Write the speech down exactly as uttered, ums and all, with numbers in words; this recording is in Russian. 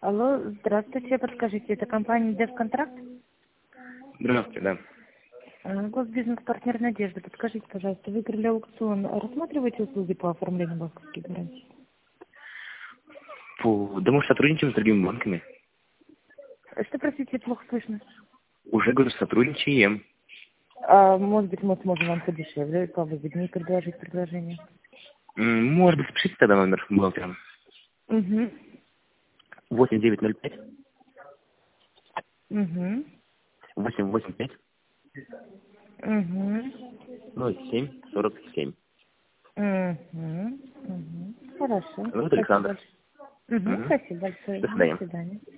Алло, здравствуйте, подскажите, это компания Девконтракт? Здравствуйте, да. А, Госбизнес-партнер Надежда, подскажите, пожалуйста, выиграли аукцион, рассматриваете услуги по оформлению банковских гарантий? Фу, да мы сотрудничаем с другими банками. Что, простите, плохо слышно? Уже, говорю, сотрудничаем. А, может быть, мы сможем вам подешевле, повыгоднее предложить предложение? М, Может быть, пишите тогда номер бухгалтера. Угу. восемь девять ноль пять Угу. восемь восемь пять Угу. ноль семь сорок семь. Угу. Угу. Хорошо. Вот Спасибо Александр. большое. Угу. Мгм. Спасибо большое. До До свидания. свидания.